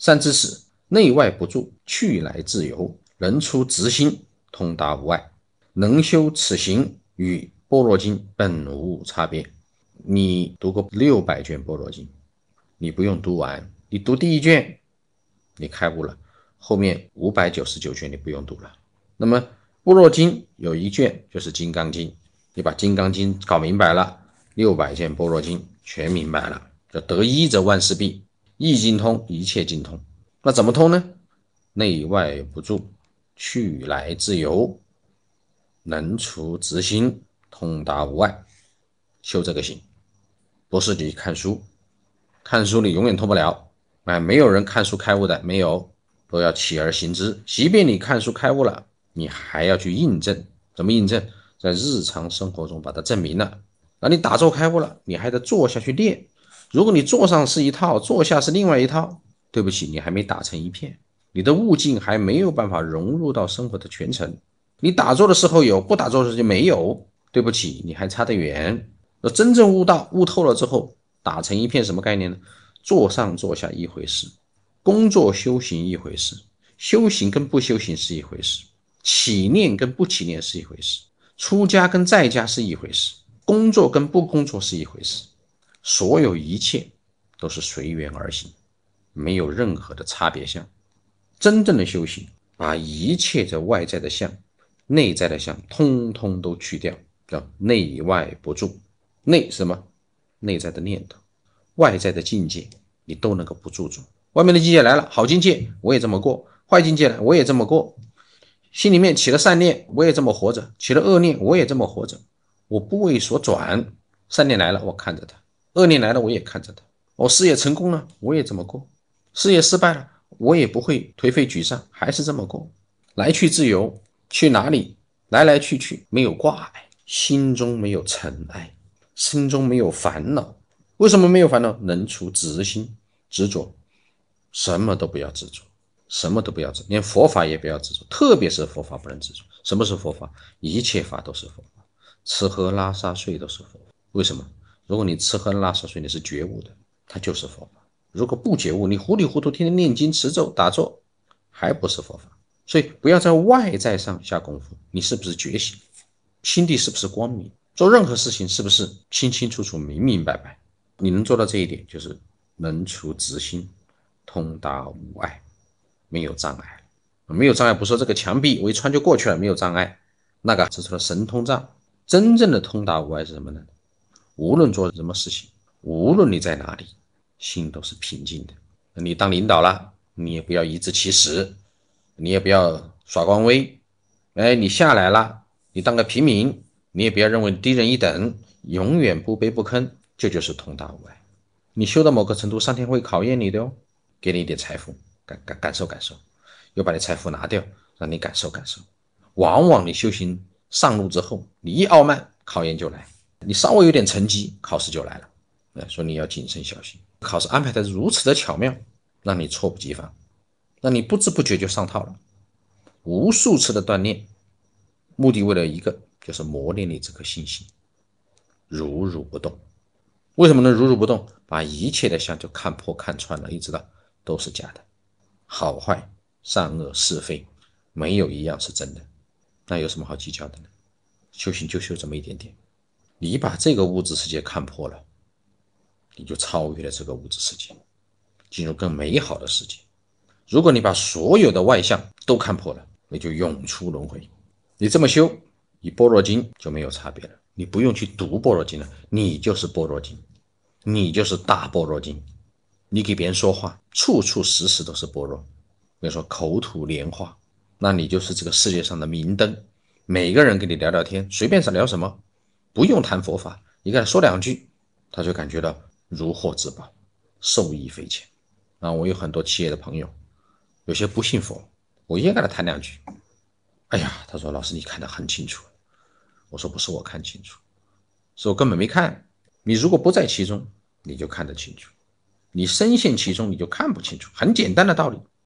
善知识，内外不住，去来自由，人出直心，通达无碍。能修此行，与般若经本无差别。你读过600卷般若经，你不用读完，你读第一卷，你开悟了，后面599卷你不用读了。那么般若经有一卷就是金刚经，你把金刚经搞明白了，600卷般若经全明白了，就得一则万事毕，一经通一切经通。那怎么通呢？内外不住，去来自由，能除直心，通达无碍。修这个行，不是你看书，看书你永远通不了。没有人看书开悟的，没有，都要起而行之。即便你看书开悟了，你还要去印证。怎么印证？在日常生活中把它证明了。那你打坐开悟了，你还得坐下去练。如果你坐上是一套，坐下是另外一套，对不起，你还没打成一片，你的悟境还没有办法融入到生活的全程。你打坐的时候有，不打坐的时候就没有，对不起，你还差得远。真正悟到悟透了之后，打成一片什么概念呢？坐上坐下一回事，工作修行一回事，修行跟不修行是一回事，起念跟不起念是一回事，出家跟在家是一回事，工作跟不工作是一回事。所有一切都是随缘而行，没有任何的差别相。真正的修行，把一切的外在的相、内在的相通通都去掉，叫内外不住。内什么？内在的念头，外在的境界你都能够不注重。外面的境界来了，好境界我也这么过，坏境界来我也这么过，心里面起了善念我也这么活着，起了恶念我也这么活着，我不为所转。善念来了我看着它，恶念来了我也看着它，我事业成功了我也这么过，事业失败了我也不会颓废沮丧，还是这么过。来去自由，去哪里来来去去没有挂碍，心中没有尘埃，心中没有烦恼。为什么没有烦恼？能除执心，执着，什么都不要执着，什么都不要执着，连佛法也不要执着，特别是佛法不能执着。什么是佛法？一切法都是佛法，吃喝拉撒睡都是佛法。为什么？如果你吃喝拉撒睡你是觉悟的，它就是佛法。如果不觉悟，你糊里糊涂天天念经持咒打坐，还不是佛法。所以不要在外在上下功夫，你是不是觉醒，心地是不是光明，做任何事情是不是清清楚楚明明白白。你能做到这一点，就是能除执心，通达无碍，没有障碍。没有障碍不说这个墙壁我一穿就过去了，没有障碍，那个是说神通障。真正的通达无碍是什么呢？无论做什么事情，无论你在哪里，心都是平静的。你当领导了，你也不要颐指气使，你也不要耍光威。你下来了，你当个平民，你也不要认为低人一等，永远不卑不吭，这就是通达无碍。你修到某个程度，上天会考验你的哦，给你一点财富，感受感受，又把你财富拿掉，让你感受感受。往往你修行上路之后，你一傲慢，考验就来。你稍微有点成绩，考试就来了。所以你要谨慎小心。考试安排的如此的巧妙，让你猝不及防，让你不知不觉就上套了。无数次的锻炼，目的为了一个，就是磨练你这颗心性，如如不动。为什么能如如不动？把一切的相就看破看穿了，一直到都是假的，好坏善恶是非没有一样是真的，那有什么好计较的呢？修行就修这么一点点，你把这个物质世界看破了，你就超越了这个物质世界，进入更美好的世界。如果你把所有的外相都看破了，你就永出轮回。你这么修，以般若经就没有差别了。你不用去读般若经了，你就是般若经，你就是大般若经。你给别人说话，处处时时都是般若。比如说口吐莲花，那你就是这个世界上的明灯。每个人跟你聊聊天，随便是聊什么，不用谈佛法，你跟他说2句，他就感觉到如获至宝，受益匪浅。我有很多企业的朋友，有些不信佛，我也跟他谈2句，哎呀，他说老师你看得很清楚。我说不是我看清楚，是我根本没看。你如果不在其中，你就看得清楚；你深陷其中，你就看不清楚。很简单的道理。